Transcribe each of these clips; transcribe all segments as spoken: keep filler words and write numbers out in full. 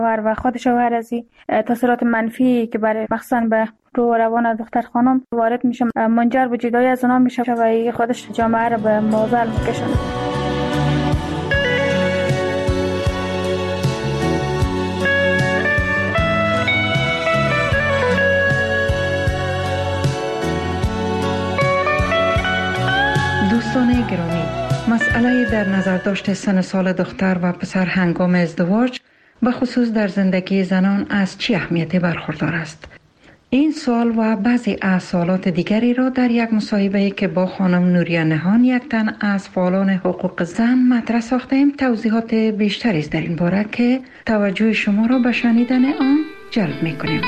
شوهر و خود شوهر از تاثیرات منفی که برای مخصوصا به رو روان دختر خانم وارد میشه منجر به جدایی از اونها میشه و خودش جامعه رو به معضل میکشونه. دوستان گرامی، مسئله در نظر داشت سن سال دختر و پسر هنگام ازدواج به خصوص در زندگی زنان از چه اهمیتی برخوردار است؟ این سوال و بعضی از سوالات دیگری را در یک مصاحبه که با خانم نوریه نهان یک تن از فعالان حقوق زن مطرح ساختیم توضیحات بیشتری است در این باره که توجه شما را به شنیدن آن جلب می‌کنیم.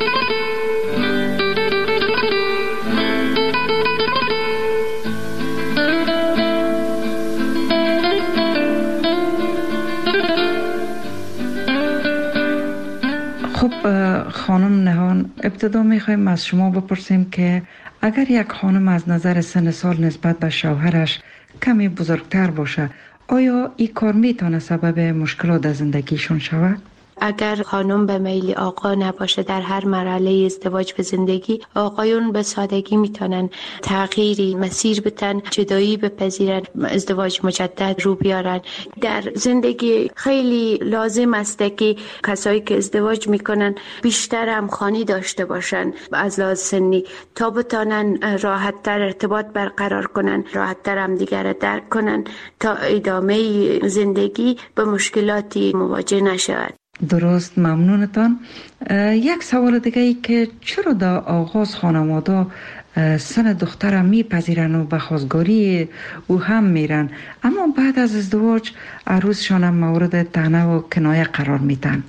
خب خانم نهان، ابتدا میخوایم از شما بپرسیم که اگر یک خانم از نظر سن سال نسبت به شوهرش کمی بزرگتر باشه، آیا این کار میتونه سبب مشکلات در زندگیشون شود؟ اگر خانم به میل آقا نباشه در هر مرحله ازدواج به زندگی، آقایون به سادگی میتونن تغییری مسیر بتن، جدایی بپذیرن، ازدواج مجدد رو بیارن. در زندگی خیلی لازم است که کسایی که ازدواج میکنن بیشتر همخوانی داشته باشن از لحاظ سنی تا بتونن راحت‌تر ارتباط برقرار کنن، راحت‌تر هم دیگر را درک کنن تا ادامه زندگی به مشکلاتی مواجه نشود. درست، ممنونتان. یک سوال دیگه ای که چرا در آغاز خانواده سن دختر میپذیرن و به خواستگاری او هم میرن، اما بعد از ازدواج عروسشان مورد طعنه و کنایه قرار میدن؟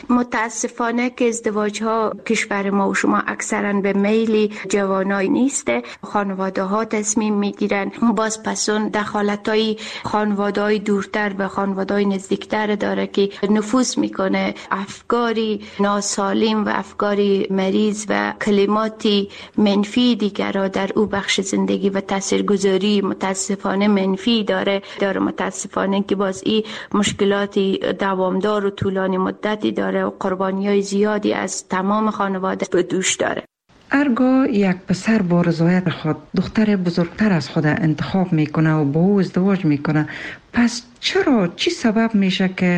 متاسفانه که ازدواج ها کشور ما و شما اکثرا به میل جوانای نیسته. خانواده ها تصمیم میگیرن، باز پسون دخالت های خانواده های دورتر به خانواده های نزدیکتر داره که نفوذ میکنه، افکاری ناسالم و افکاری مریض و کلماتی منفی دیگر را در او بخش زندگی و تاثیرگذاری متاسفانه منفی داره داره متاسفانه که باز این مشکلاتی دوامدار و طولانی مدتی داره و قربانی‌های زیادی از تمام خانواده به دوش داره. ارگاه یک پسر با رضایت خود دختر بزرگتر از خود انتخاب میکنه و با او ازدواج میکنه، پس چرا چی سبب میشه که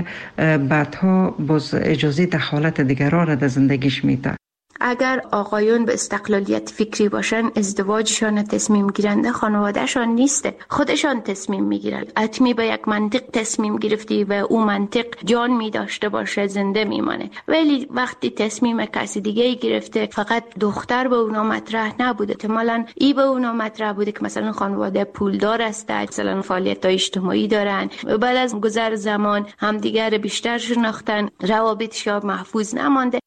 بعدها باز اجازه دخالت دیگران را در زندگیش میده؟ اگر آقایون به استقلالیت فکری باشن، ازدواجشان تصمیم گیرنده خانوادهشان نیسته، خودشان تصمیم میگیرن. حتمی به یک منطق تصمیم گرفتی و اون منطق جان می داشته باشه زنده میمانه، ولی وقتی تصمیم کسی دیگه گرفته فقط دختر به اونا مطرح نبوده، احتمالاً ای به اونا مطرح بوده که مثلا خانواده پولدار است، مثلا فعالیت اجتماعی دارن، بعد از گذر زمان همدیگر بیشتر شناختن، روابطشان محفوظ نمانده.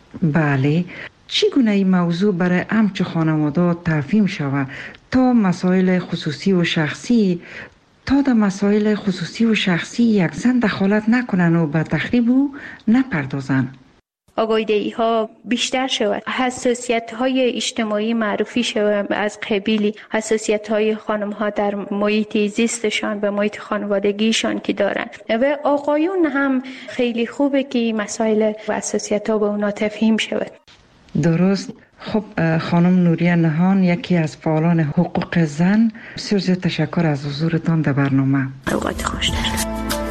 بله، چگونه این موضوع برای همچه خانواده تفهیم شود تا مسائل خصوصی و شخصی تا در مسائل خصوصی و شخصی یک زن دخالت نکنن و به تخریب او نپردازن؟ آگاهی ها بیشتر شود، حساسیت های اجتماعی معرفی شود از قبیل حساسیت های خانم ها در محیط زیستشان به محیط خانوادگیشان که دارن و آقایون هم خیلی خوبه که مسائل و حساسیت ها به اونا تفهیم شود. درست. خب خانم نوریه نهان، یکی از فعالان حقوق زن، بسیار زیاد تشکر از حضورتان در برنامه. اوقات خوش دارم.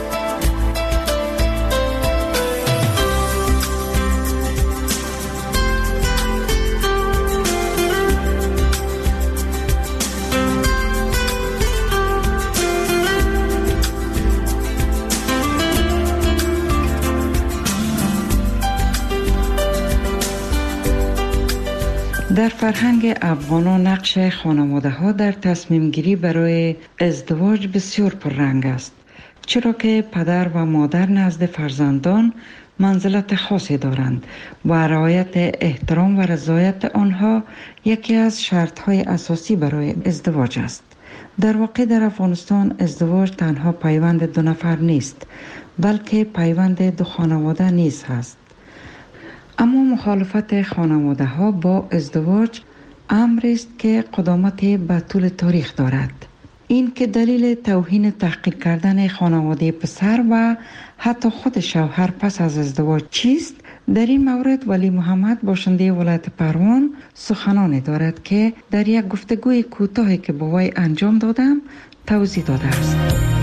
در فرهنگ افغانان نقش خانواده ها در تصمیم گیری برای ازدواج بسیار پررنگ است، چرا که پدر و مادر نزد فرزندان منزلت خاصی دارند و رعایت احترام و رضایت آنها یکی از شرط های اساسی برای ازدواج است. در واقع در افغانستان ازدواج تنها پیوند دو نفر نیست، بلکه پیوند دو خانواده نیز هست. اما مخالفت خانواده ها با ازدواج امری است که قدامت به طول تاریخ دارد. این که دلیل توهین تحقیر کردن خانواده پسر و حتی خود شوهر پس از ازدواج چیست؟ در این مورد ولی محمد باشنده ولایت پروان سخنانی دارد که در یک گفتگوی کوتاهی که با وی انجام دادم توضیح داده است.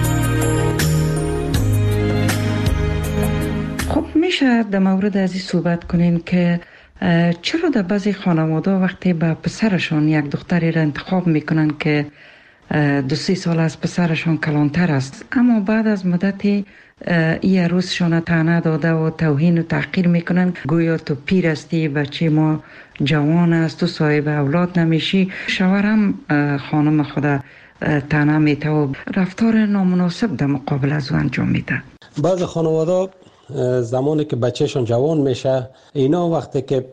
خب میشه در مورد از این صحبت کنین که چرا در بعضی خانواده وقتی به پسرشان یک دختری را انتخاب میکنن که دو سه سال از پسرشان کلانتر است، اما بعد از مدتی ای عروسشان طعنه داده و توهین و تحقیر میکنن، گویا تو پیر هستی، بچه ما جوان است، تو صاحب اولاد نمیشی. شوهرم خانم خود طعنه میده و رفتار نامناسب در مقابل از او انجام میده. بعض خانواده زمانی که بچهشون جوان میشه، اینا وقتی که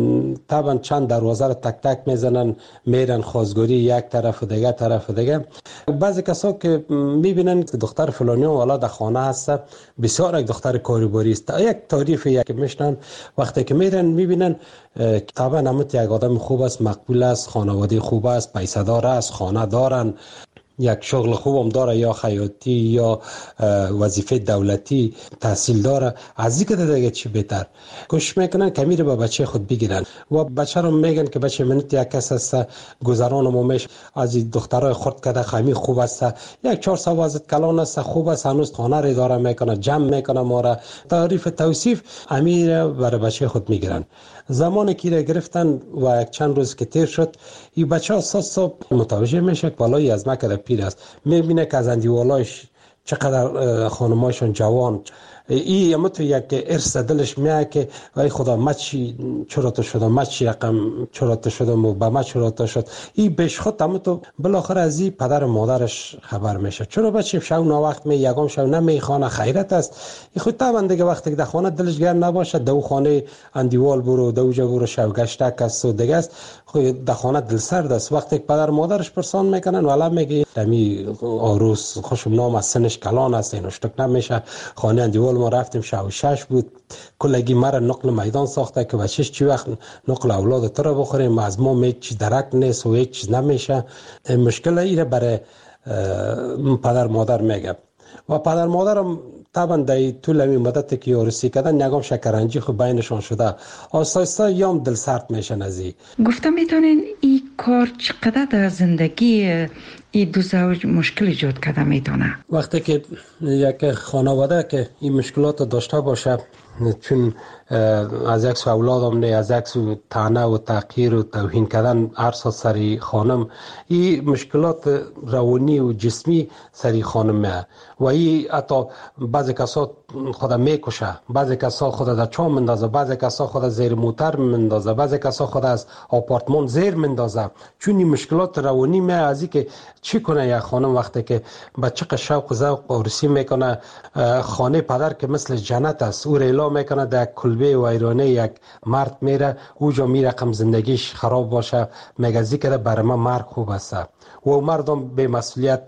طبعا چند دروازه رو تک تک میزنن، میرن خواستگاری یک طرف و دیگه طرف و دیگه. بعضی کسا که میبینن که دختر فلانی والا در خانه هست، بسیار یک دختر کاریباری است، یک تعریف یک میشنن، وقتی که میرن میبینن طبعا همت یک آدم خوب است، مقبول است، خانواده خوب است، پیسه دار است، خانه دارن، یک شغل خوبم داره، یا خیاطی یا وظیفه دولتی، تحصیل داره، از این که دیگه چی بهتر کوشش میکنن که میره با بچه خود بگیرن و بچه رو میگن که بچه منت یک کس است، گذران مومش از این دخترای خورد کرده، خمی خوب است، یک چهار سو ازت کلان است، خوب است، هنوز خانه ری داره میکنه، جمع میکنه، ما را تعریف توصیف امیر برای بچه خود میگیرن. زمانی که را گرفتن و یک چند روز که تیر شد، این بچه اساس متوجه میشه که بالای از مکه پیر است، میبینه که از اندیوالایش چقدر خانمایشون جوان، ای اما تو یک ارث دلش میاد که وای خدا ما چی چرا شدم، ما چی رقم چرا شدم و با ما چرا شد. ای بهش خود اما تو بالاخره از این پدر و مادرش خبر میشه، چرا بچه شو نا وقت می یگام شو نمیخوانه، خیرت است. ای خود طبعا دیگه وقتی که در خانه دلش گرم نباشه، دو خانه اندیوال برو، دو جا برو، شو گشتک است و دیگه است، خود در خانه دل سرد است. وقتی که پدر مادرش پرسان میکنن والا میگه دمی عروس خوشم نام از سنش کلان است، اینو شتک نمیشه، خانه اندیوال ما رفتیم شو شش بود، کلگی مرا نقل میدان ساخته که بچهش چی وقت نقل اولاد تو رو بخوریم، از ما می چی درک نیست و هیچ چیز نمیشه. مشکل ایره برای پدر مادر میگه و پدر مادرم طبعا در طول این مدت که عروسی کردن یکم شکرنجی خود بینشان شده، آستا آستا یام دل سرد میشن. از این گفتم میتونین این کار چقدر در زندگی این دو زوج مشکل ایجاد کرده میتونه؟ وقتی که یک خانواده که این مشکلات داشته باشه، چون از یک سو اولادم نه، از یک سو طعنه و تحقیر و توهین کردن ارسا سری خانم، این مشکلات روانی و جسمی سری خانم میه و این حتی بعضی کسا خدا میکشه، بعضی کسا خدا در چام مندازه، بعضی کسا خدا زیر موتر مندازه، بعضی کسا خدا از آپارتمان زیر مندازه، چون این مشکلات روانی میه. از این که چی کنه یک خانم وقتی که بچه شوق و ذوق عروسی میکنه، خانه پدر که مثل جنت است، او ریلا میکنه در کلبه و ایرانه یک مرد میره، اوجا میره کم زندگیش خراب باشه، میگه ذکر برای من مرد خوب است و مردم به مسئولیت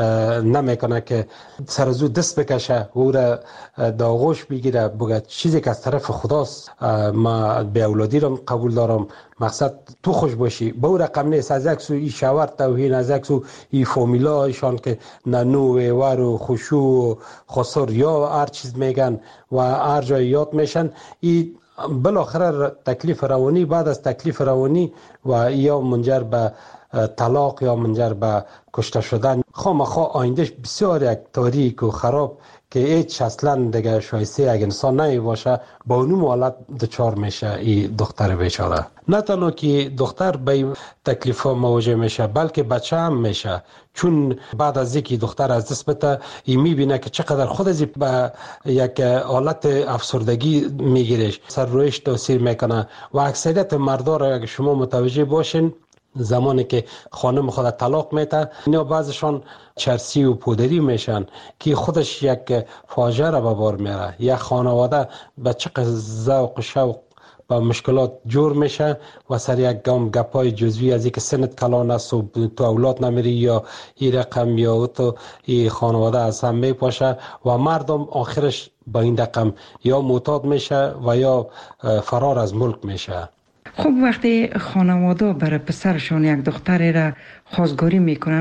نمیکنه که سر زود دست بکشه و او را داغوش بگیره، بگه چیزی که از طرف خداست، ما به اولادی رو قبول دارم، مقصد تو خوش باشی. به او رقم نیست. از یک سو ای شاور توهین، از یک سو ای فامیلا ایشان که ننو و ور و خوشو و خسر یا هر چیز میگن و هر جای یاد میشن، ای بالاخره تکلیف روانی، بعد از تکلیف روانی و یا منجر به طلاق یا منجر به کشته شدن، خامخا آیندهش بسیار یک تاریک و خراب که هیچ اصلا دیگه شایسته یک انسان نمی باشه، با اونم حالت دچار میشه این دختر بیچاره. نه تنها که دختر به این تکلیف ها مواجه میشه، بلکه بچه هم میشه، چون بعد از اینکه دختر از دست بده، این میبینه که چقدر خود از به یک حالت افسردگی میگیرش، سر رویش تاثیر میکنه و اکثریت مردا را اگه شما متوجه باشین، زمانی که خانم خود طلاق میده، اینا بعضشان چرسی و پودری میشن که خودش یک فاجعه را به بار میاره. یک خانواده به چقدر ذوق و شوق با مشکلات جور میشه و سر یک گام گپای جزوی از اینکه سنت کلان است و تو اولاد نمیری یا این رقم یا تو این خانواده از هم میپاشه و مردم آخرش با این رقم یا معتاد میشه و یا فرار از ملک میشه. خب وقتی خانواده برای پسرشون یک دختری را خواستگاری میکنن،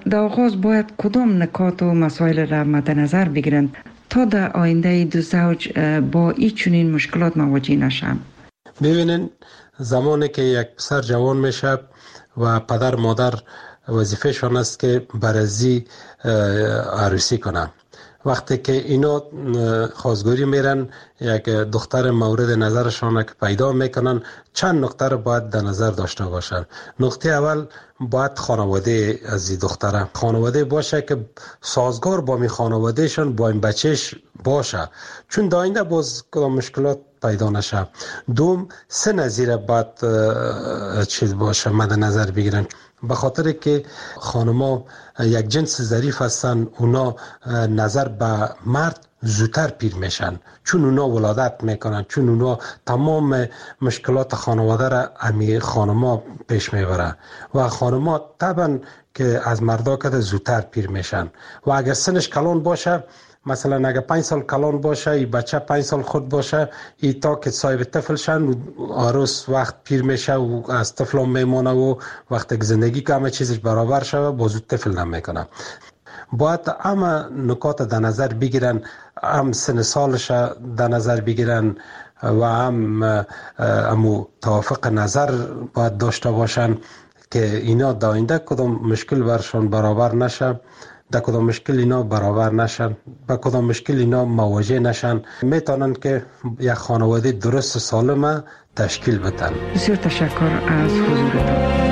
در آغاز باید کدام نکات و مسائل را مد نظر بگیرند تا در آینده دو زوج با این چنین مشکلات مواجه نشن؟ ببینین، زمانی که یک پسر جوان میشه و پدر مادر وظیفه شان است که برازی عروسی کنه. وقتی که اینا خواستگاری میرن، یک دختر مورد نظرشان که پیدا میکنن، چند نقطه رو باید در نظر داشته باشن. نقطه اول باید خانواده از این دختره خانواده باشه که سازگار با می خانوادهشان با این بچهش باشه، چون در آینده باز کدام مشکلات پیدا نشه. دوم، سه نظیره باید چیز باشه مد نظر بگیرن، به خاطر که خانما یک جنس ظریف هستن، اونا نظر به مرد زودتر پیر میشن، چون اونا ولادت میکنن، چون اونا تمام مشکلات خانواده را امی خانما پیش میبره و خانما طبعا که از مردا که زودتر پیر میشن. و اگر سنش کلان باشه، مثلا اگر پنج سال کلان باشه، این بچه پنج سال خود باشه، این تا که صاحب طفل شن، عروس وقت پیر میشه و از طفل هم میمانه و وقتی که زندگی که همه چیزش برابر شده بازو طفل نمیکنه. باید همه نکات در نظر بگیرن، هم سن سالش در نظر بگیرن و هم امو توافق نظر باید داشته باشن که اینا در آینده کدام مشکل برشان برابر نشه، در کدام مشکل اینا برابر نشن، با کدام مشکل اینا مواجه نشن، میتونن که یک خانواده درست و سالمه تشکیل بدن. بسیار تشکر از حضورتان.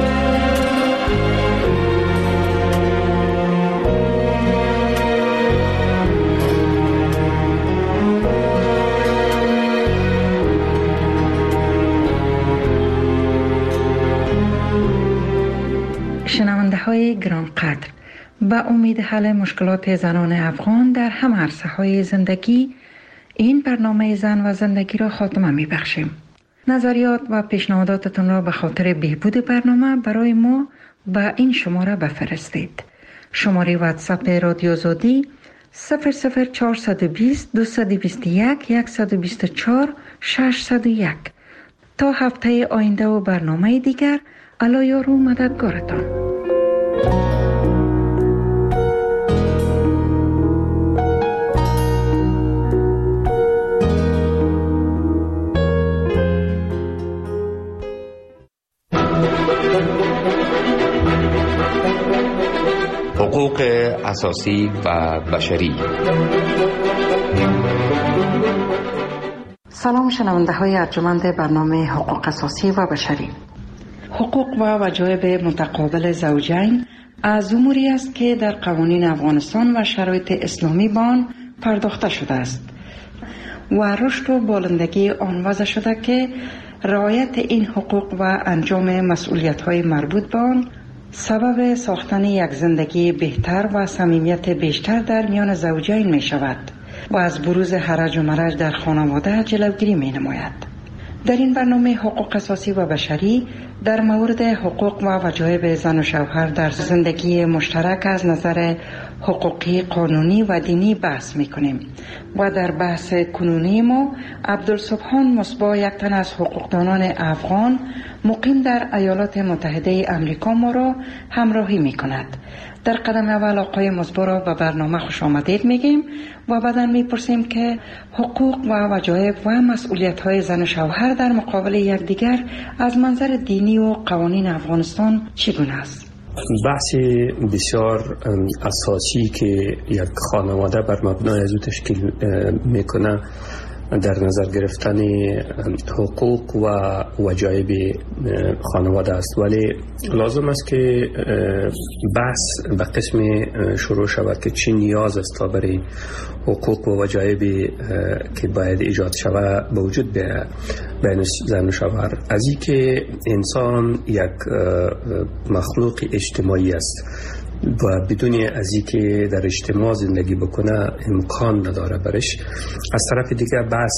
شنونده های گران قدر، با امید حل مشکلات زنان افغان در همه عرصه های زندگی، این برنامه زن و زندگی را خاتمه می بخشیم. نظریات و پیشنهاداتتون را به خاطر بهبود برنامه برای ما با این شماره بفرستید. شماره واتساپ رادیو زودی صفر صفر چهارصد و بیست دویست و بیست و یک صد و بیست و چهار ششصد و یک. تا هفته آینده و برنامه دیگر، الله یار و مددگارتان. حقوق اساسی و بشری. سلام شنونده های ارجمند برنامه حقوق اساسی و بشری. حقوق و وجایب متقابل زوجین از اموری است که در قوانین افغانستان و شرایط اسلامی با آن پرداخته شده است و رشد و بالندگی آن وضع شده که رعایت این حقوق و انجام مسئولیت‌های مربوط به آن سبب ساختن یک زندگی بهتر و صمیمیت بیشتر در میان زوجین می شود و از بروز هرج و مرج در خانواده جلوگیری می نماید. در این برنامه حقوق اساسی و بشری در مورد حقوق و وجایب زن و شوهر در زندگی مشترک از نظر حقوقی، قانونی و دینی بحث می کنیم و در بحث کنونی ما عبدالسبحان مصباح، یک تن از حقوقدانان افغان مقیم در ایالات متحده امریکا ما را همراهی می کند. در قدم اول آقای مصباح را به برنامه خوش آمدید میگیم و بعداً میپرسیم که حقوق و وجایب و مسئولیت های زن و شوهر در مقابل یکدیگر از منظر دینی و قوانین افغانستان چگونه است؟ بحث بسیار اساسی که یک خانواده بر مبنای از او تشکیل میکنه در نظر گرفتن حقوق و وجایب خانواده است، ولی لازم است که بحث به قسم شروع شود که چی نیاز است تا برای حقوق و وجایب که باید ایجاد شود به وجود بین زن و شوهر. از این که انسان یک مخلوق اجتماعی است و بدون از اینکه در اجتماع زندگی بکنه امکان نداره برش. از طرف دیگر بحث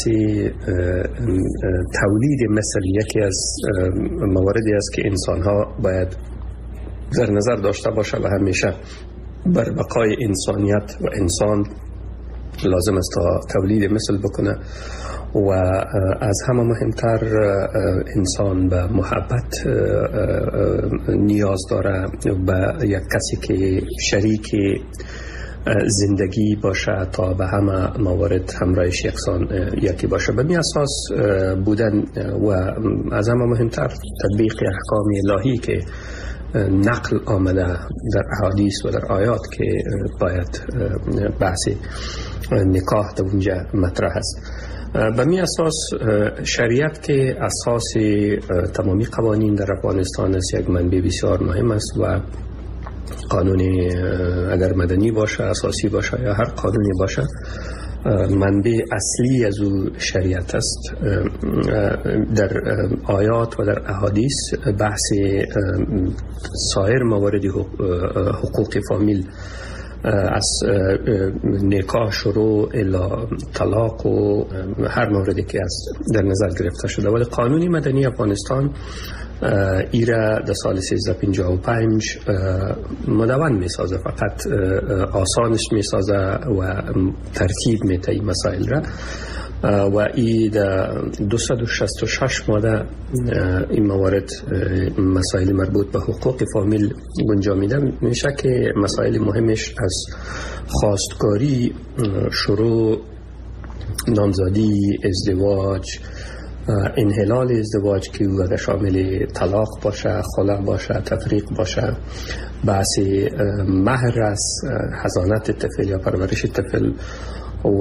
تولید مثل یکی از مواردی است که انسان ها باید در نظر داشته باشه و همیشه بر بقای انسانیت و انسان لازم است تا تولید مثل بکنه و از همه مهمتر انسان به محبت نیاز داره، به یک کسی که شریک زندگی باشه تا به همه موارد همراهش یکسان یکی باشه. به می اساس بودن و از همه مهمتر تطبیق احکام الهی که نقل آمده در احادیث و در آیات که باید بحث نکاح در اونجا مطرح است. به می اساس شریعت که اساس تمامی قوانین در افغانستان است، یک منبع بسیار مهم است و قانون اگر مدنی باشه، اساسی باشه یا هر قانونی باشه، منبع اصلی از او شریعت است. در آیات و در احادیث بحث سایر موارد حقوق فامیل از نکاح شروع الی طلاق و هر موردی که از در نظر گرفته شده، ولی قانون مدنی افغانستان ایره در سال سیزده پنجاه و پنج مدون می سازه، فقط آسانش می سازه و ترتیب می ته این مسائل را و ای در دویست و شصت و شش ماده این موارد مسائل مربوط به حقوق فامیل گنجانیده میشه که مسائل مهمش از خواستگاری، شروع، نامزدی، ازدواج، انحلال ازدواج که او شامل طلاق باشه، خلع باشه، تفریق باشه، بحث مهر است، حضانت طفل یا پرورش طفل و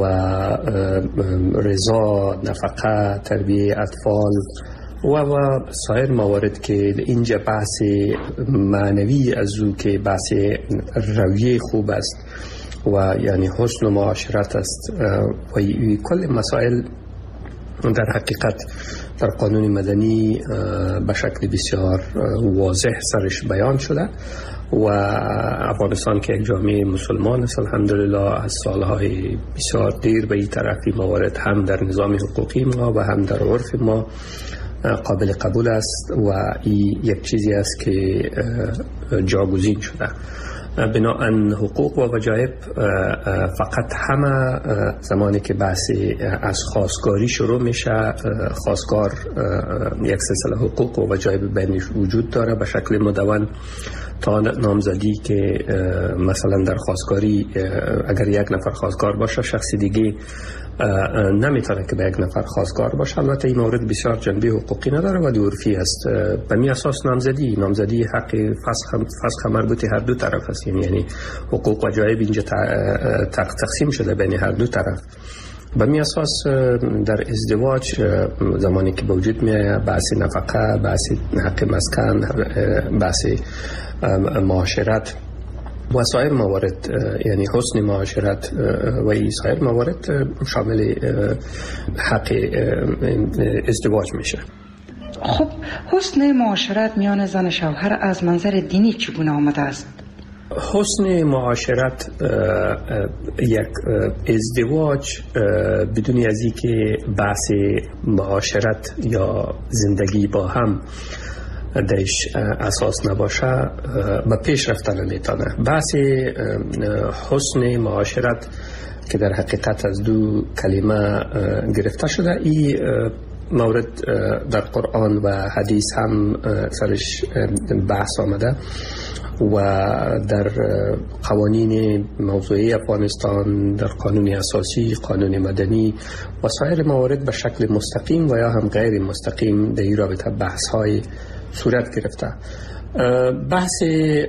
رضا، نفقه، تربیه اطفال و و سایر موارد که اینجا بحث معنوی از او که بحث رویه خوب است و یعنی حسن و معاشرت است و کل مسائل در حقیقت در قانون مدنی به شکل بسیار واضح سرش بیان شده و افغانستان که یک جامعه مسلمان است الحمدلله از سالهای بسیار دیر به این طرفی موارد هم در نظام حقوقی ما و هم در عرف ما قابل قبول است و این یک چیزی است که جاگزین شده. بناهن حقوق و وجایب فقط همه زمانی که بحث از خواستگاری شروع میشه، خواستگار یک سلسله حقوق و وجایب بینش وجود داره به شکل مدون تا نامزدی که مثلا در خواستگاری اگر یک نفر خواستگار باشه شخص دیگه نمیتونه که به یک نفر خواستگار باشه. البته این مورد بسیار جنبه حقوقی نداره ولی عرفی است. به می اساس نامزدی نامزدی حق فسخ فسخ مربوط هر دو طرف است، یعنی حقوق و وجایب اینجا تقسیم شده بین هر دو طرف. به می اساس در ازدواج زمانی که به وجود میاد بحث نفقه، بحث حق مسکن، بحث معاشرت و سایر موارد یعنی حسن معاشرت و این سایر موارد شامل حق ازدواج میشه. خب حسن معاشرت میان زن و شوهر از منظر دینی چگونه آمده است؟ حسن معاشرت یک ازدواج بدون از اینکه بحث معاشرت یا زندگی با هم درش اساس نباشه به پیش رفتن نمیتونه. بحث حسن معاشرت که در حقیقت از دو کلمه گرفته شده، این مورد در قرآن و حدیث هم سرش بحث آمده و در قوانین موضوعی افغانستان، در قانون اساسی، قانون مدنی و سایر موارد به شکل مستقیم و یا هم غیر مستقیم در این رابطه بحث های صورت گرفته. بحث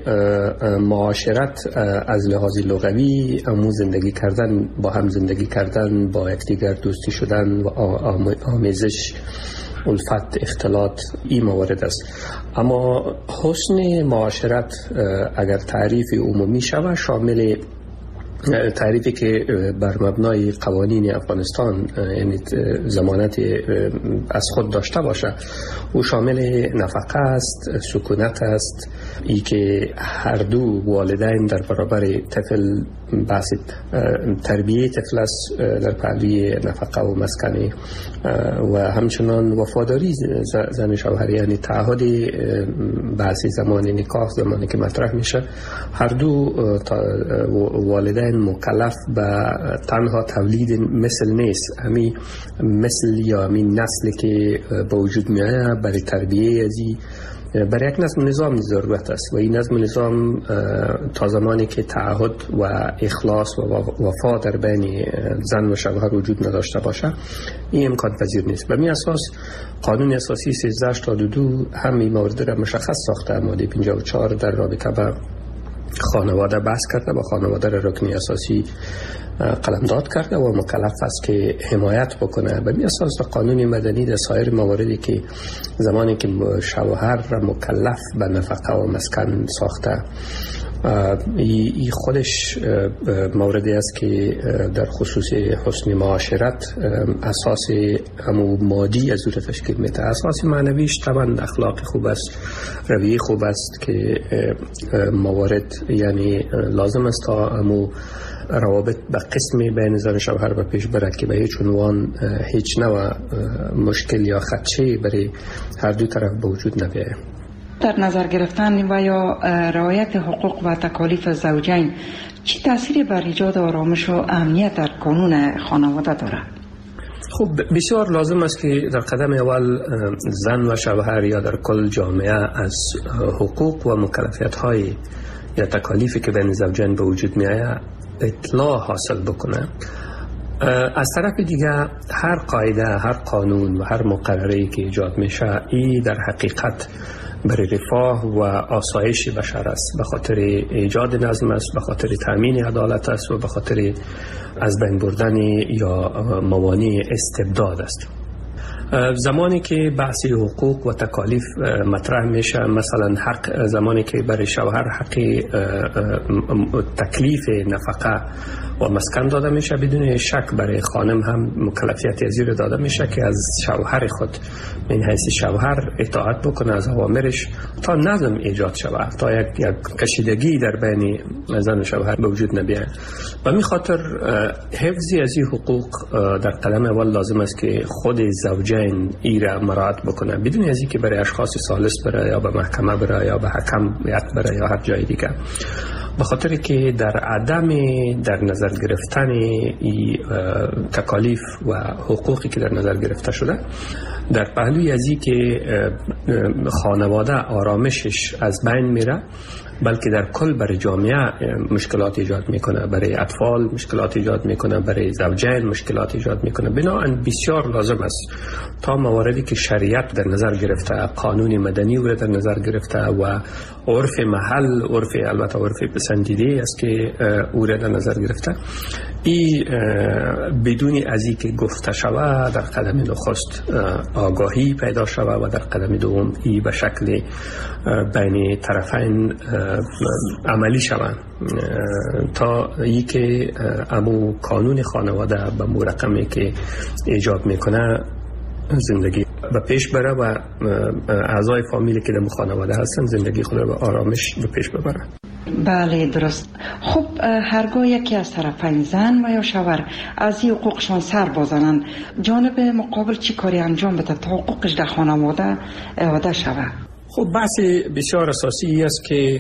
معاشرت از لحاظ لغوی امو زندگی کردن، با هم زندگی کردن، با یکدیگر دوستی شدن و آمیزش، الفت، اختلاط، این موارد است. اما حسن معاشرت اگر تعریف عمومی شود شامل تعریفی که بر مبنای قوانین افغانستان یعنی ضمانت از خود داشته باشه او شامل نفقه است، سکونت است، ای که هر دو والدین در برابر طفل بحث تربیه طفل است در پهلوی نفقه و مسکن و همچنان وفاداری زن شوهر، یعنی تعهد بحث زمان نکاح، زمانی که مطرح میشه هر دو والدین مکلف به تنها تولید مثل نیست، همین مثل یا همین نسلی که با وجود میایه برای تربیه ازی برای یک نظم نظام ضرورت است و این نظم نظام تا زمانی که تعهد و اخلاص و وفا در بین زن و شوهر وجود نداشته باشه این امکان پذیر نیست. به می اساس قانون اساسی سیزده هشتاد و دو همین موارد را مشخص ساخته. ماده پنجاه و چهار در رابطه با خانواده بحث کرده و خانواده را رکن اساسی قلمداد کرده و مکلف است که حمایت بکنه. به می اساس قانون مدنی در سایر مواردی که زمانی که شوهر را مکلف به نفقه و مسکن ساخته، این خودش موردی است که در خصوص حسن معاشرت اساس همو مادی از او تشکیل میده. اساس معنویش طبعا اخلاق خوب است، رویه خوب است که موارد یعنی لازم است تا همو روابط به قسم بین زن و شوهر به پیش برد که به هیچ عنوان هیچ نوع مشکل یا خدشه برای هر دو طرف به وجود نبیاید. در نظر گرفتن و یا رعایت حقوق و تکالیف زوجین چه تأثیری بر ایجاد آرامش و امنیت در قانون خانواده دارد؟ خب بسیار لازم است که در قدم اول زن و شوهر یا در کل جامعه از حقوق و مکلفیت های یا تکالیفی که بین زوجین به وجود می آید اطلاع حاصل بکنه. از طرف دیگه هر قاعده، هر قانون و هر مقرری که ایجاد میشه ای در حقیقت برای رفاه و آسایش بشر است، به خاطر ایجاد نظم است، به خاطر تامین عدالت است و به خاطر از بین بردن یا موانع استبداد است. زمانی که بحث حقوق و تکالیف مطرح میشه، مثلا حق زمانی که برای شوهر حق تکلیف نفقه و مسکن داده میشه، بدون شک برای خانم هم مکلفیت ازیر داده میشه که از شوهر خود من حیث شوهر اطاعت بکنه از اوامرش تا نظم ایجاد شود، تا یک, یک کشیدگی در بین زن و شوهر به وجود نبیاید. و می خاطر حفظی از این حقوق در قدم اول لازم است که خود زوجین ای را مراعات بکنه، بدون از اینکه برای اشخاص ثالث بره یا به محکمه بره یا به حکم بره یا هر جای دیگه، به خاطر که در عدم در نظر گرفتن ای تکالیف و حقوقی که در نظر گرفته شده، در پهلوی ازی که خانواده آرامشش از بین میره، بلکه در کل برای جامعه مشکلات ایجاد میکنه، برای اطفال مشکلات ایجاد میکنه، برای زوجین مشکلات ایجاد میکنه. بنابراین بسیار لازم است تا مواردی که شریعت در نظر گرفته، قانون مدنی او در نظر گرفته و عرف محل، عرف البته عرف پسندیده است که او در نظر گرفته، ای بدون از این که گفته شود در قدم نخست آگاهی پیدا شود و در قدم دوم ای به شکل بین طرفین عملی شود تا ای که امو قانون خانواده به مو رقمی که ایجاب میکنه زندگی به پیش بره و اعضای فامیلی که در خانواده هستن زندگی خود رو به آرامش به پیش ببره. بله درست. خب هرگاه یکی از طرفین زن و یا شوهر از این حقوقشان سر بازنند، جانب مقابل چی کاری انجام بده تا حقوقش در خانواده اعاده شود؟ خب بحث بسیار اساسی است که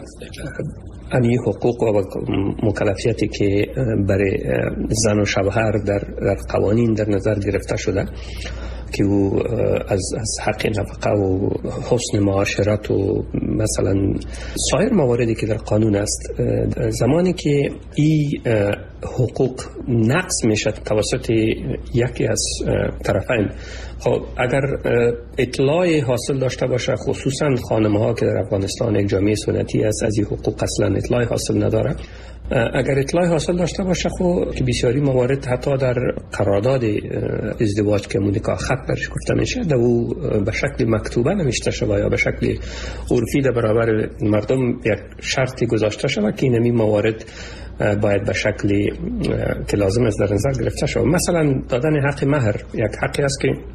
امی حقوق و مکلفیتی که برای زن و شوهر در, در قوانین در نظر گرفته شده که او از, از حق نفقه و حسن معاشرت و مثلا سایر مواردی که در قانون است، زمانی که این حقوق نقض میشد توسط یکی از طرفین، خب اگر اطلاع حاصل داشته باشه، خصوصا خانم ها که در افغانستان یک جامعه سنتی است از این حقوق اصلا اطلاع حاصل نداره، اگر اطلاع حاصل داشته باشه خب که بسیاری موارد حتی در قرارداد ازدواج که مونیکا خط برش گفته میشه در او به شکل مکتوبه نمیشته شده یا به شکل عرفی در برابر مردم یک شرطی گذاشته شده که اینمی موارد باید به شکلی که لازم است در نظر گرفته شود. مثلا دادن حق مهر یک حقی است که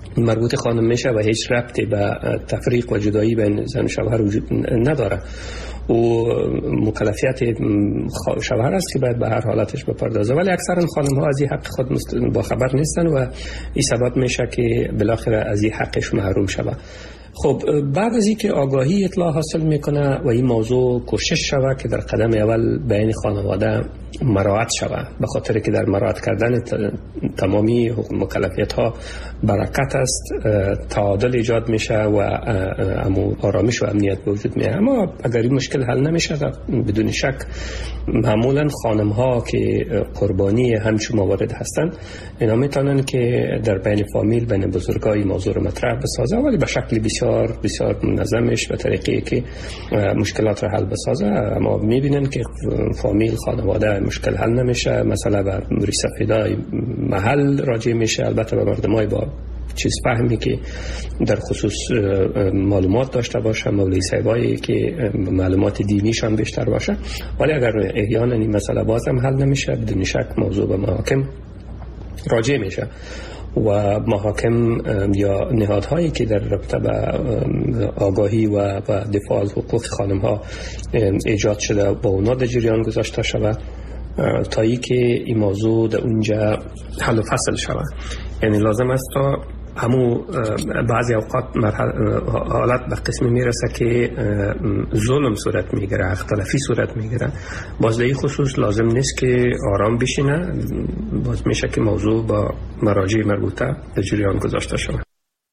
مربوط خانم میشه و هیچ ربطی به تفریق و جدایی بین زن و شوهر وجود نداره و مکلفیت شوهر است که باید به هر حالتش بپردازه، ولی اکثرا خانم ها از این حق خود با خبر نیستن و این سبب میشه که بالاخره از این حقش محروم شود. خب بعد از اینکه آگاهی اطلاع حاصل میکنه و این موضوع کوشش شود که در قدم اول بین خانواده مراعات شود، به خاطر که در مراعات کردن تمامی مکلفیت ها برکت است، تعادل ایجاد میشه و آرامش و امنیت به وجود میاد. اما اگر این مشکل حل نمیشه بدون شک معمولا خانم ها که قربانی همچون موارد هستند اینا میتونن که در بین فامیل بین بزرگای موضوع رو مطرح بسازه، ولی به شکل بسیار بسیار منظمش به طریقی که مشکلات رو حل بسازه. اما میبینن که فامیل خانواده مشکل حل نمیشه، مثلا به موری سفیدای محل راجع میشه، البته به مردمای با چیز فهمی که در خصوص معلومات داشته باشه، مولوی صاحبایی که معلومات دینیشان بیشتر باشه. ولی اگر احیانا این مسئله بازم حل نمیشه بدون شک موضوع به محاکم راجع میشه و محاکم یا نهادهایی که در رابطه به آگاهی و دفاع از حقوق خانم ها ایجاد شده با اونا در جریان گذاشته شود تا ای که این موضوع در اونجا حل و فصل شود. یعنی لازم است تا همو بعضی اوقات حالت به قسمی میرسه که ظلم صورت میگیره، اختلافی صورت میگیره، باز در این خصوص لازم نیست که آرام بشینه، باز میشه که موضوع با مراجع مربوطه به جریان گذاشته شود.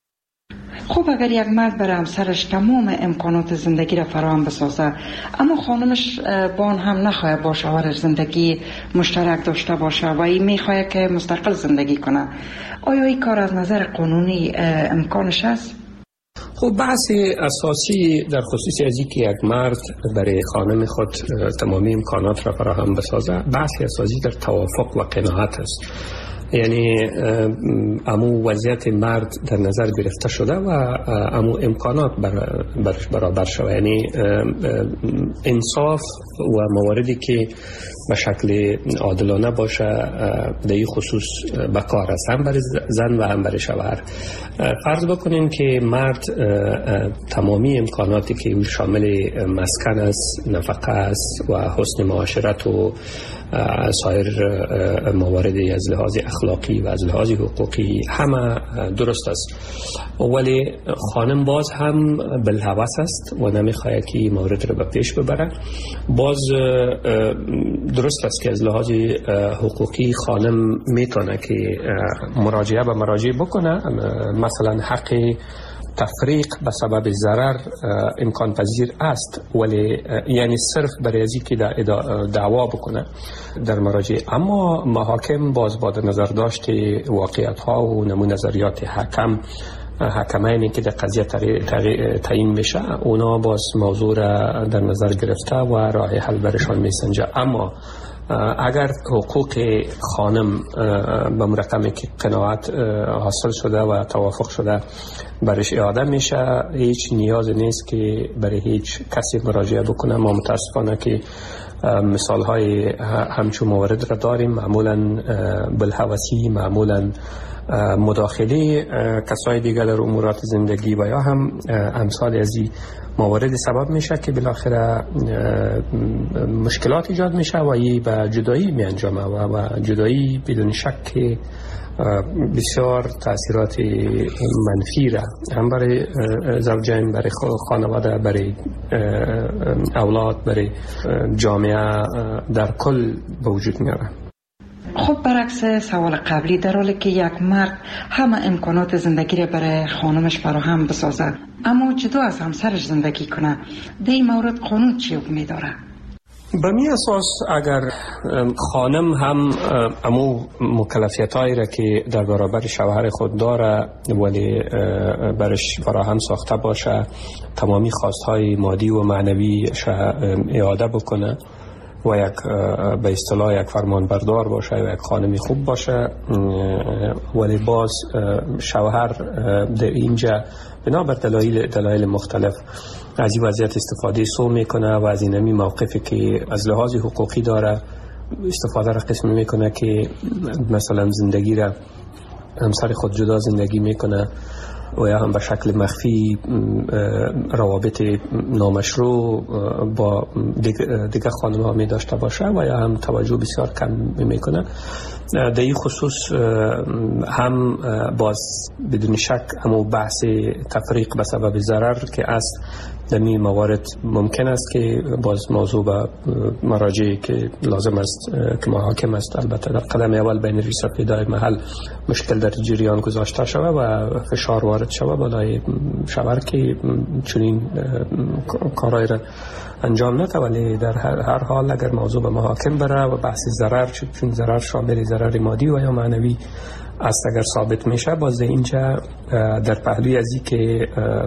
خب اگر یک مرد برای همسرش تمام امکانات زندگی را فراهم بسازه اما خانمش با آن هم نخواهد با شوهرش زندگی مشترک داشته باشه و این میخواهد که مستقل زندگی کنه، آیا این کار از نظر قانونی امکانش هست؟ خب بحث اساسی در خصوص از اینکه یک مرد برای خانم خود تمامی امکانات را فراهم بسازه بحث اساسی در توافق و قناعت است. یعنی امو وضعیت مرد در نظر گرفته شده و امو امکانات بر برش برابر شده، یعنی انصاف و مواردی که به شکل عادلانه باشه در این خصوص به کار است، هم برای زن و هم برای شوهر. فرض بکنیم که مرد تمامی امکاناتی که او شامل مسکن است، نفقه است و حسن معاشرت و سایر مواردی از لحاظ اخلاقی و از لحاظ حقوقی همه درست است، ولی خانم باز هم بالهوس است و نمیخواهد که این مورد رو به پیش ببره. باز درست است که از لحاظ حقوقی خانم میتونه که مراجعه به مراجع بکنه، مثلا حق تفریق به سبب ضرر امکان پذیر است، ولی یعنی صرف برای ازی که دعوا بکنه در مراجع. اما محاکم باز با نظر داشت واقعیت ها و نمو نظریات حکم حکمینی که در قضیه تعیین میشه اونا باز موضوع را در نظر گرفته و راه حل برشان میسنجه. اما اگر حقوق خانم به مرقمی که قناعت حاصل شده و توافق شده برش اعاده میشه، هیچ نیاز نیست که برای هیچ کسی مراجعه بکنه. ما متاسفانه که مثال های همچون موارد را داریم، معمولا بالهوسی، معمولا مداخله کسای دیگر در امورات زندگی و یا هم امثال از این موارد سبب میشه که بالاخره مشکلات ایجاد میشه و این به جدایی می انجامه و, و جدایی بدون شک بسیار تاثیرات منفی را هم برای زوجین، برای خانواده، برای اولاد، برای جامعه در کل به وجود میاره. خب برعکس سوال قبلی، در حالی که یک مرد همه امکانات زندگی را برای خانمش فراهم بسازد اما جدا از همسرش زندگی کنه، در این مورد قانون چی حکمی داره؟ به می اساس اگر خانم هم امو مکلفیت هایی را که در برابر شوهر خود داره ولی برش فراهم ساخته باشه، تمامی خواست های مادی و معنوی اعاده بکنه و یک به اصطلاح یک فرمان بردار باشه و یک خانمی خوب باشه، ولی باز شوهر در اینجا بنابر دلایل دلایل مختلف از این وضعیت استفاده سو میکنه و از اینمی موقفی که از لحاظ حقوقی داره استفاده را قسم میکنه که مثلا زندگی را همسر خود جدا زندگی میکنه و یا هم به شکل مخفی روابط نامشروع با دیگه خانم ها می داشته باشه و یا هم توجه بسیار کم میکنه. در این خصوص هم باز بدون شک همو بحث تفریق به سبب ضرر که است، در این موارد ممکن است که باز موضوع به مراجعی که لازم است که محاکم است البته در قدم اول بین رییس سفیدای محل مشکل در جریان گذاشته شود و فشار وارد شود بالای شوهر که چنین کارهای را انجام نده، ولی در هر حال اگر موضوع به محاکم بره و بحث ضرر، چون ضرر شامل ضرر مادی و یا معنوی است، اگر ثابت میشه باز اینجا در پهلوی از این که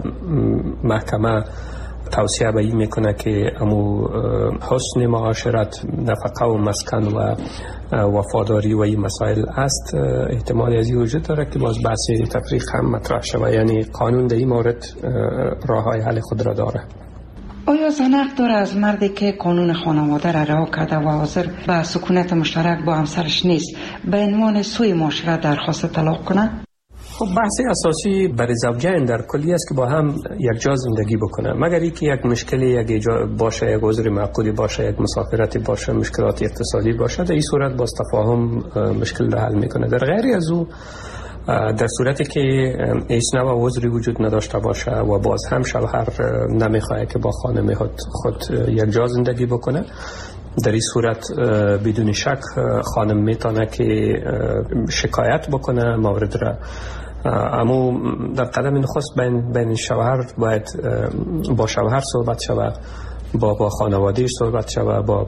محکمه توصیه به این میکنه که امو حسن معاشرت، نفقه و مسکن و وفاداری و این مسائل است، احتمال از این وجود داره که باز بحث تفریق هم مطرح شود. یعنی قانون در این مورد راه های حل خود را داره. آیا زنق داره از مردی که قانون خانواده را رها کرده و حاضر به سکونت مشترک با همسرش نیست به عنوان سوی معاشرت درخواست طلاق کنه؟ خب بحث اساسی برای زوجین در کلی است که با هم یک جا زندگی بکنه، مگر اینکه یک مشکلی یک باشه، یک عذر معقولی باشه، یک مسافرتی باشه، مشکلات اقتصادی باشه، در این صورت باز تفاهم مشکل را حل میکنه. در غیر از او، در صورتی که هیچ نوع عذری وجود نداشته باشه و باز هم شوهر نمیخواد که با خانم خود, خود یک جا زندگی بکنه، در این صورت بدون شک خانم میتونه که شکایت بکنه مورد را. اما در قدم نخست بین, بین شوهر باید با شوهر صحبت شود، با با خانوادهش صحبت شود، با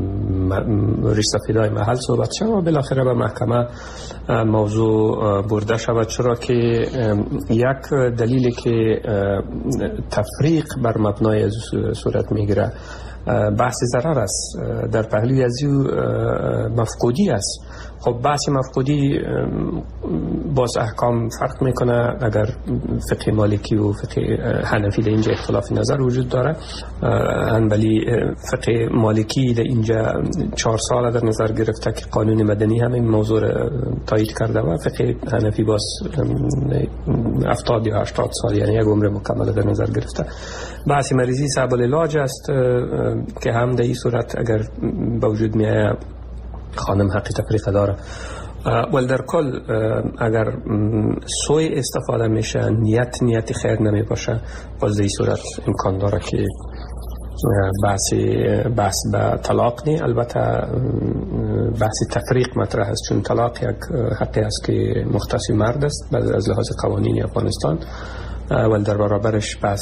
رییس سفیدای محل صحبت شود و بالاخره به محکمه موضوع برده شود، چرا که یک دلیلی که تفریق بر مبنای از صورت میگیره بحث ضرر است، در پهلوی از مفقودی است. خب بحث مفقودی باز احکام فرق میکنه، اگر فقه مالکی و فقه حنفی در اینجا اختلاف نظر وجود داره، ولی فقه مالکی در اینجا چهار سال در نظر گرفته که قانون مدنی هم این موضوع تایید کرده و فقه حنفی باز هفتاد یا هشتاد سال، یعنی یک عمر مکمل در نظر گرفته. بحث مریضی صعب العلاج است که هم در این صورت اگر با وجود میایه خانم حقی تفریق داره. ولی در کل اگر سوی استفاده میشه، نیت نیت خیر نمی باشه، باز در این صورت امکان داره که بحث بحث به طلاق نی. البته بحث تفریق مطرح است، چون طلاق یک حقی است که مختص مرد است از لحاظ قوانین افغانستان، ولی در برابرش بحث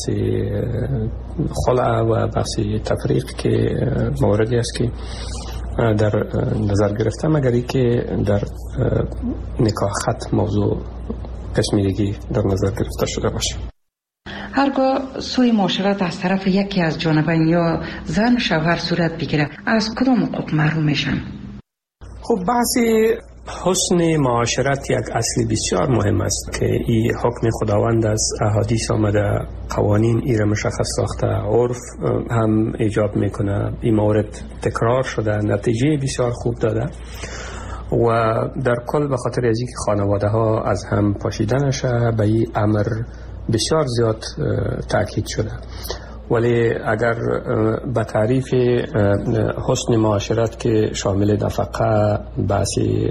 خلع و بحث تفریق که موردی است که در نظر گرفته، مگری که در نکاح خط موضوع قسمی دیگی در نظر گرفته شده باشه. هرگاه سوی معاشرت از طرف یکی از جانبین یا زن شوهر صورت بگیره، از کدام حقوق محروم میشن؟ خب بحث حسن معاشرت یک اصل بسیار مهم است که این حکم خداوند است، احادیث آمده، قوانین ایره مشخص ساخته، عرف هم ایجاب میکنه، این مورد تکرار شده، نتیجه بسیار خوب داده و در کل به خاطر از اینکه خانواده ها از هم پاشیده نشه به این امر بسیار زیاد تاکید شده. ولی اگر به تعریف حسن معاشرت که شامل نفقه، بحث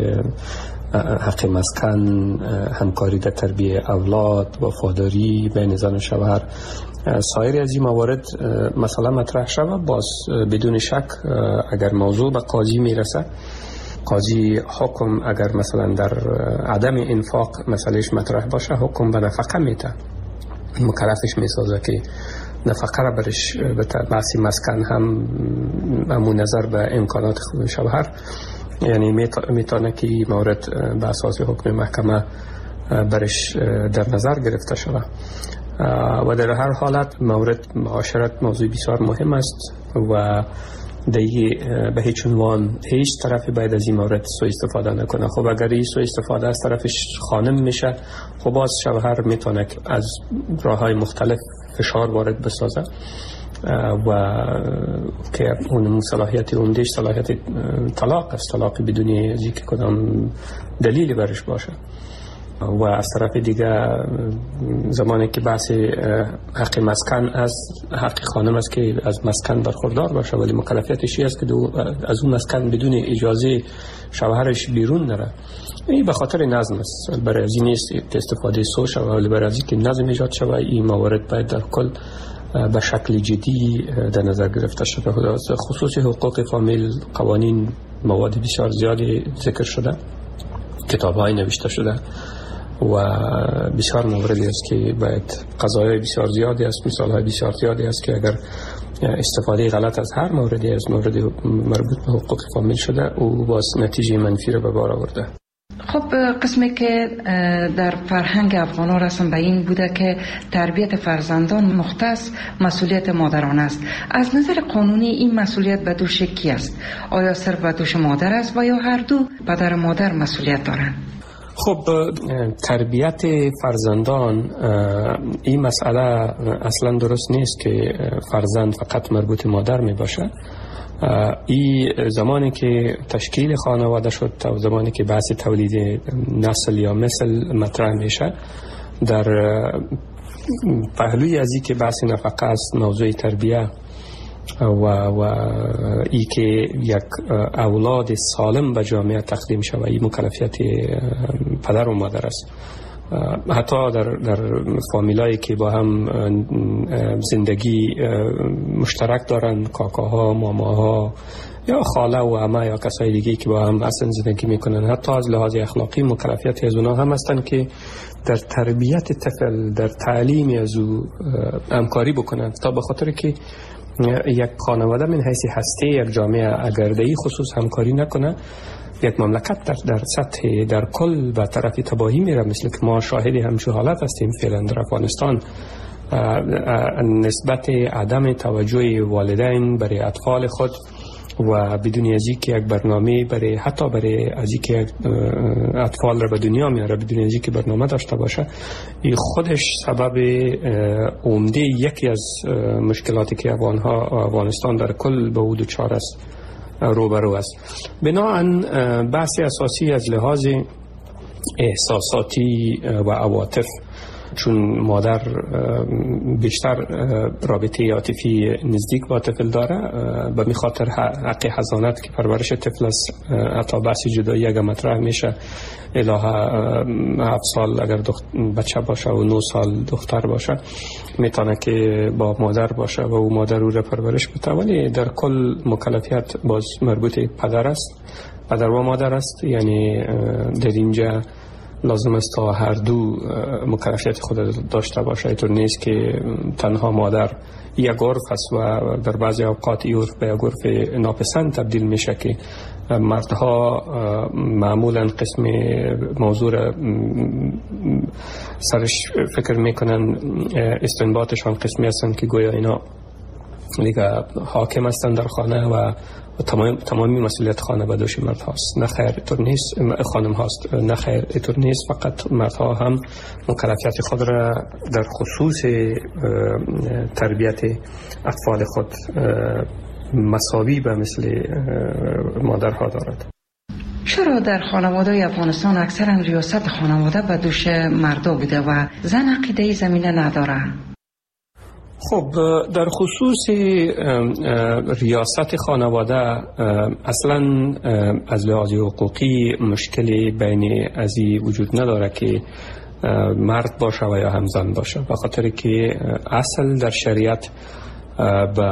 حق مسکن، همکاری در تربیت اولاد، وفاداری بین زن و شوهر، سایر از این موارد مثلا مطرح شود، باز بدون شک اگر موضوع به قاضی میرسه، قاضی حکم اگر مثلا در عدم انفاق مسئلهش مطرح باشه، حکم به نفقه میده، مکلفش میسازه که نفقه را برش به بحث مسکن هم همون نظر به امکانات شوهر، یعنی میتونه که مورد به اساس حکم محکمه برش در نظر گرفته شود و در هر حالت مورد معاشرت موضوع بسیار مهم است و دیگه به هیچ عنوان هیچ طرفی باید از این مورد سوء استفاده نکنه. خب اگر این سوء استفاده از طرفش خانم میشه، خب باز شوهر میتونه از راههای مختلف فشار وارد بسازه و که اون صلاحیت عمدهش صلاحیت طلاق است، طلاق بدون از اینکه کدام دلیلی برش باشه. و از طرف دیگه زمانی که بحث حق مسکن از حق خانم است که از مسکن برخوردار باشه، ولی مکلفیتش است که از اون مسکن بدون اجازه شوهرش بیرون نره. این به خاطر نظم است، برای از این نیست که استفاده سو شود، ولی برای از که نظم ایجاد شود این موارد باید در کل به شکل جدی در نظر گرفته شده. خصوص حقوق فامیل قوانین مواد بسیار زیادی ذکر شده، کتاب‌های نوشته شده و بسیار موردی است که باید قضایای بسیار زیادی است، مثال‌های بسیار زیادی است که اگر استفاده غلط از هر موردی از مورد مربوط به حقوق فامیل شده او باز نتیجه منفی را به بار آورده. خب قسمی که در فرهنگ افغان‌ها رسم به این بوده که تربیت فرزندان مختص مسئولیت مادران است. از نظر قانونی این مسئولیت به دوش کی است؟ آیا صرف به دوش مادر است و یا هر دو پدر و مادر مسئولیت دارند؟ خب تربیت فرزندان این مسئله اصلا درست نیست که فرزند فقط مربوط مادر می باشه. این زمانی که تشکیل خانواده شد و زمانی که بحث تولید نسل یا مثل مطرح میشه، در پهلوی از این که بحث نفقه است، موضوع تربیه و, و ای که یک اولاد سالم به جامعه تقدیم شود، این مکلفیت پدر و مادر است. حتی در در فامیلایی که با هم زندگی مشترک دارن، کاکاها، ماماها یا خاله و عمه یا کسای دیگه که با هم اصلا زندگی میکنن، حتی از لحاظ اخلاقی مکلفیت از اونها هم هستن که در تربیت طفل، در تعلیم از او همکاری بکنن، تا به خاطر که یک خانواده من حیث هسته یک جامعه اگر در این خصوص همکاری نکنه، یک مملکت در در سطح در کل به طرف تباهی میره، مثل که ما شاهد همچون حالت هستیم فعلا در افغانستان. نسبت عدم توجه والدین برای اطفال خود و بدون از اینکه یک برنامه برای حتی برای از اینکه اطفال را به دنیا میاره بدون از اینکه برنامه داشته باشه، این خودش سبب عمده یکی از مشکلاتی که افغانها افغانستان در کل به او دچار است روبرو است. بنابراین بحث اساسی از لحاظ احساساتی و عواطف، چون مادر بیشتر رابطه عاطفی نزدیک با طفل داره، به می خاطر حق حضانت که پرورش طفل است، حتی بحث جدایی اگر مطرح میشه الهه هفت سال اگر بچه باشه و نه سال دختر باشه میتونه که با مادر باشه و او مادر او را پرورش بده، ولی در کل مکلفیت باز مربوط پدر است، پدر و مادر است. یعنی در اینجا لازم است تا هر دو مکلفیت خود داشته باشه. اینطور نیست که تنها مادر یک عرف است و در بعضی اوقات این عرف به یک عرف ناپسند تبدیل میشه که مردها معمولا قسم موضوع را سرش فکر میکنن، استنباطشان قسمی هستند که گویا اینا دیگه حاکم هستند در خانه و تمام تمامی مسئولیت خانه به دوش مرد هاست. نه خیر، اینطور نیست. خانم هاست. نه خیر، اینطور نیست. فقط مردها هم مکلفیت خود را در خصوص تربیت اطفال خود مساوی به مثل مادرها دارد. چرا در خانواده افغانستان اکثرا ریاست خانواده به دوش مردا بوده و زن عقیده زمینه نداره؟ خب در خصوص ریاست خانواده اصلا از لحاظ حقوقی مشکلی بین ازی وجود نداره که مرد باشه و یا هم زن باشه، به خاطر که اصل در شریعت به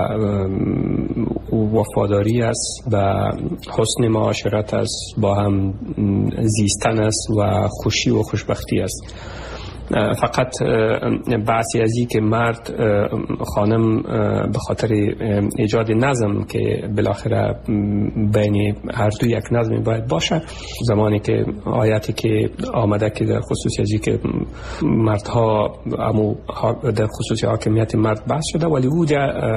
وفاداری است، به حسن معاشرت است، با هم زیستن است و خوشی و خوشبختی است. فقط بحثی از این که مرد خانم به خاطر ایجاد نظم که بالاخره بین هر دو یک نظمی باید باشه، زمانی که آیاتی که آمده که در خصوص از این که مردها امو در خصوص حاکمیت مرد بحث شده، ولی او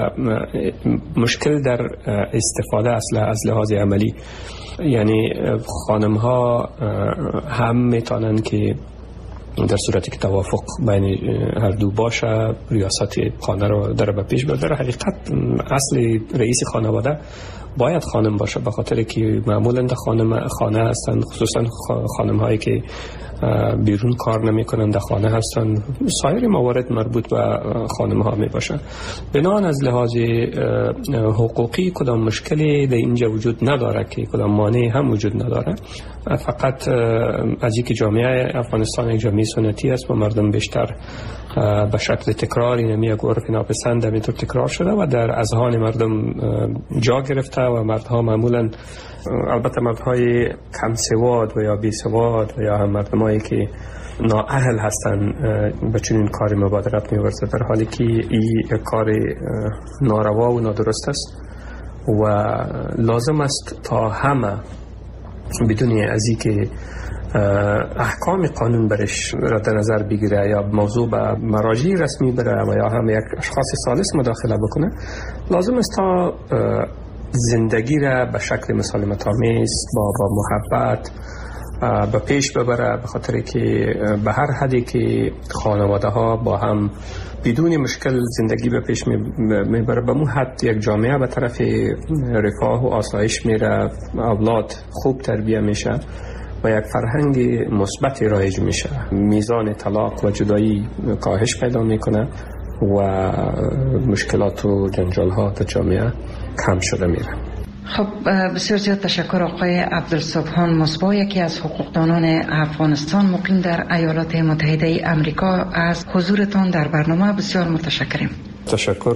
مشکل در استفاده اصلا از لحاظ عملی. یعنی خانم ها هم میتونن که در صورتی که توافق بین هر دو باشه ریاست خانه رو در به پیش ببره. حقیقت اصل رئیس خانواده باید خانم باشه، به خاطر که معمولا در خانم خانه هستند، خصوصا خانم هایی که بیرون کار نمی کنند در خانه هستند. سایر موارد مربوط به خانم ها می باشند. بنابراین از لحاظ حقوقی کدام مشکلی در اینجا وجود نداره که کدام مانعی هم وجود نداره. فقط از اینکه جامعه افغانستان یک جامعه سنتی است و مردم بیشتر به شکل تکراری نمی یک عرف ناپسند همینطور تکرار شده و در اذهان مردم جا گرفته و مردها معمولا، البته مردهای کم سواد و یا بی سواد و یا هم مردمایی که نااهل هستن به چنین کاری مبادرت می‌ورزه، در حالی که این کار ناروا و نادرست است و لازم است تا همه بدون از اینکه احکام قانون برش را در نظر بگیره یا موضوع به مراجع رسمی بره و یا هم یک اشخاص ثالث مداخله بکنه، لازم است تا زندگی را به شکل مسالمت آمیز با با محبت به پیش ببره، به خاطر که به هر حدی که خانواده ها با هم بدون مشکل زندگی به پیش میبره، به مو حد یک جامعه به طرف رفاه و آسایش میره، اولاد خوب تربیه میشه و یک فرهنگ مثبت رایج میشه، میزان طلاق و جدایی کاهش پیدا میکنه و مشکلات و جنجال ها در جامعه کم شده میره. خب بسیار زیاد تشکر آقای عبدالصبحان مصباح، یکی از حقوقدانان افغانستان مقیم در ایالات متحده امریکا، از حضورتان در برنامه بسیار متشکریم. تشکر.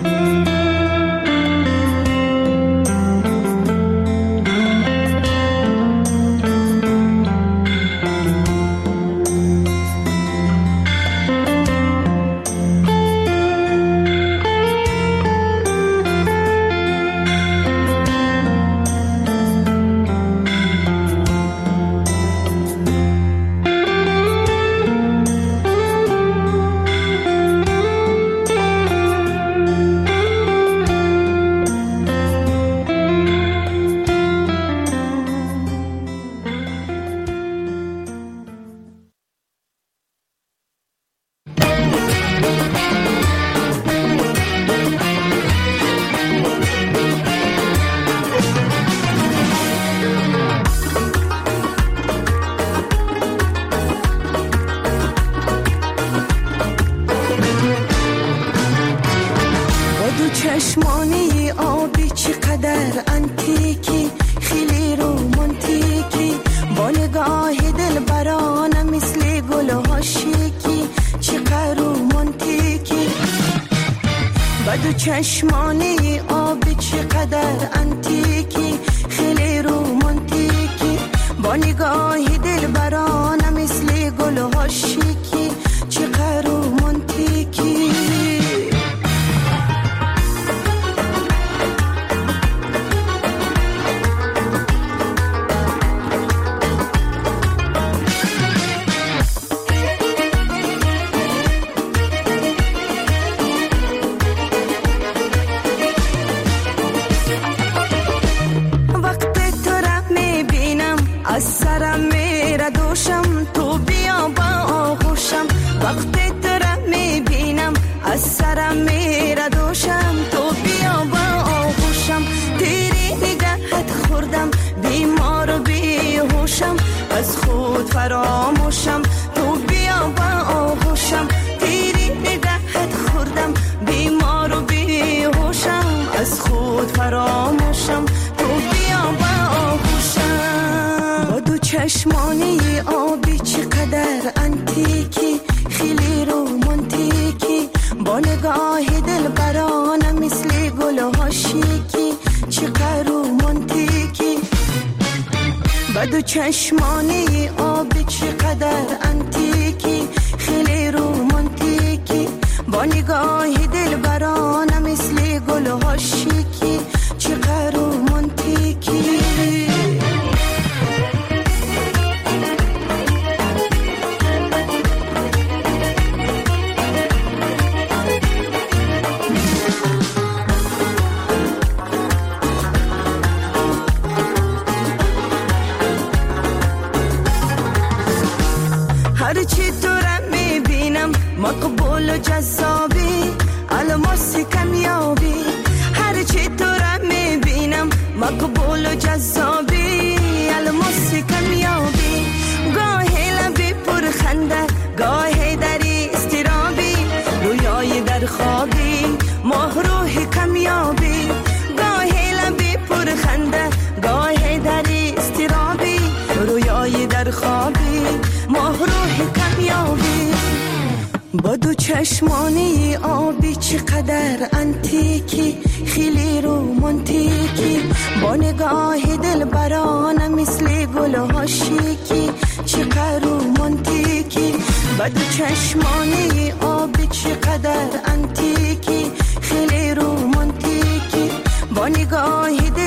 چشمانی آبی چقدر انتیکی، خیلی رومانتیکی، با نگاه دل برانه مثل گل ها شیکی، چقدر رومانتیکی. بدو چشمانی آبی چقدر انتیکی، خیلی رومانتیکی، با نگاه دل برانه مثل گل ها شیکی، چقدر رومانتیکی. از سرم میره دوشم، تو بیا با آغوشم. وقتی تو را میبینم از سرم میره دوشم، تو بیا با آغوشم. تیری نگهت خوردم بیمار و بیهوشم، از خود فراموشم. تو بیا با آغوشم. تیری نگهت خوردم بیمار و بیهوشم، از خود فراموشم. تو بیا با آغوشم. چشمانی آبی چقدر انتیکی، خیلی رومانتیکی، با نگاه دل برانه مثل گل ها شیکی، چقدر رومانتیکی. بدو چشمانی آبی چقدر انتیکی، خیلی رومانتیکی، با نگاه دل برانه مثل گل ها شیکی، چقدر رومانتیکی. هرچی تو را میبینم مقبول و جذابی، الماس کمیابی. هرچی تو را میبینم مقبول و جذابی، الماس کمیابی، گاهی لبی پر خنده، گاهی دری استرابی، رویای در خوابی، ماه روح کمیابی، گاهی لبی پر خنده، گاهی دری استرابی، رویای در خوابی، ماه روح کمیابی. با دو چشمانی آبی چقدر انتیکی، خیلی رومانتیکی، با نگاه دل برانه مثل گل ها شیکی، چقدر رومانتیکی. با دو چشمانی آبی چقدر انتیکی، خیلی رومانتیکی، با نگاه دل